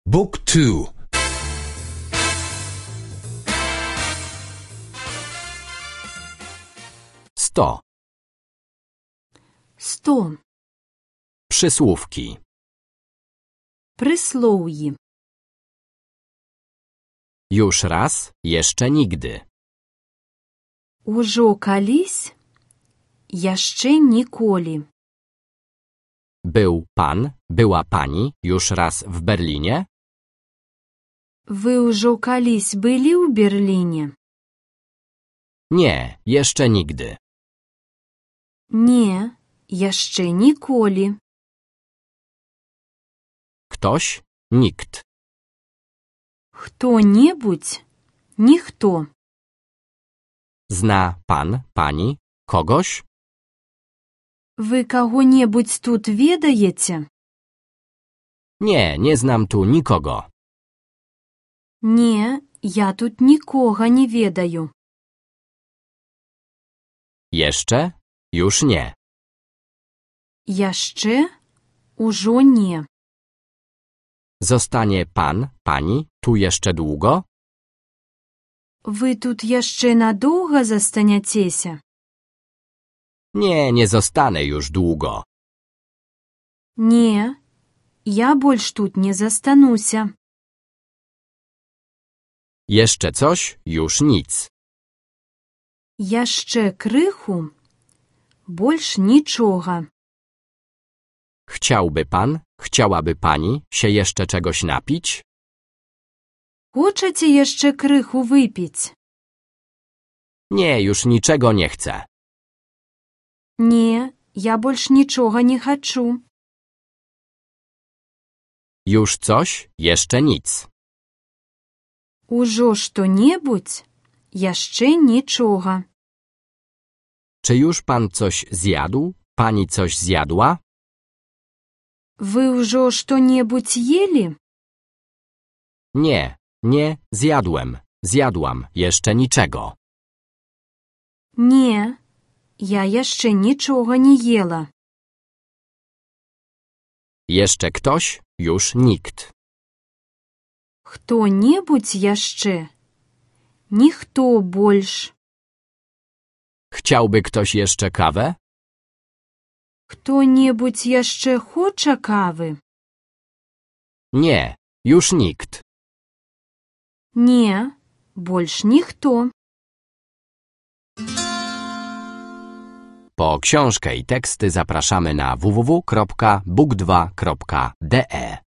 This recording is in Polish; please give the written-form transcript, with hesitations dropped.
Book 2. 100. 100. Przysłówki. Прислов'ї. Już raz, jeszcze nigdy. Ужо калісь, яшчэ ніколі. Był pan, była pani już raz w Berlinie? Ви ўжо калісь былі ў Берліне? Nie, jeszcze nigdy. Не, яшчэ ніколі. Ktoś, nikt. Хто-небудзь, ніхто. Zna pan, pani, kogoś? Ви каго-небудзь тут ведаеце? Nie, nie znam tu nikogo. Не, я тут нікога не ведаю. Jeszcze? Już nie. Яшчэ? Ужо не. Zostanie pan, pani tu jeszcze długo? Вы тут яшчэ надоўга застаняцеся? Nie, nie zostanę już długo. Не, я больш тут не застануся. Jeszcze coś? Już nic. Яшчэ крыху, больш нічога. Chciałby pan, chciałaby pani się jeszcze czegoś napić? Хочаце яшчэ крыху выпіць? Nie, już niczego nie chcę. Не, я больш нічога не хачу. Już coś? Jeszcze nic. Ужо што-небудзь? Яшчэ нічога. Czy już pan coś zjadł? Pani coś zjadła? Вы ўжо што-небудзь елі? Nie, nie, zjadłem. Zjadłam, jeszcze niczego. Не, я яшчэ нічога не ела. Jeszcze ktoś? Już nikt. Хто-небудзь яшчэ? Ніхто больш. Chciałby ktoś jeszcze kawę? Хто-небудзь яшчэ хоча кавы? Nie, już nikt. Не, больш ніхто. Po książkę i teksty zapraszamy na www.book2.de.